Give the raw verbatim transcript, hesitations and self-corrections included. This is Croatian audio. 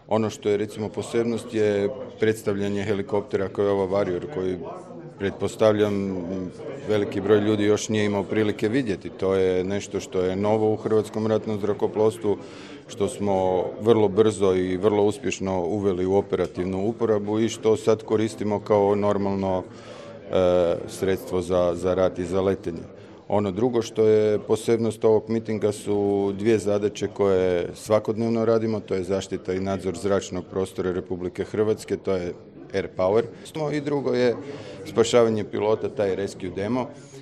Ono što je recimo posebnost je predstavljanje helikoptera koji je ova Warrior, koji pretpostavljam veliki broj ljudi još nije imao prilike vidjeti. To je nešto što je novo u Hrvatskom ratnom zrakoplovstvu, što smo vrlo brzo i vrlo uspješno uveli u operativnu uporabu i što sad koristimo kao normalno e, sredstvo za, za rat i za letenje. Ono drugo što je posebnost ovog mitinga su dvije zadaće koje svakodnevno radimo, to je zaštita i nadzor zračnog prostora Republike Hrvatske, to je Air Power. I drugo je spašavanje pilota, taj Rescue Demo.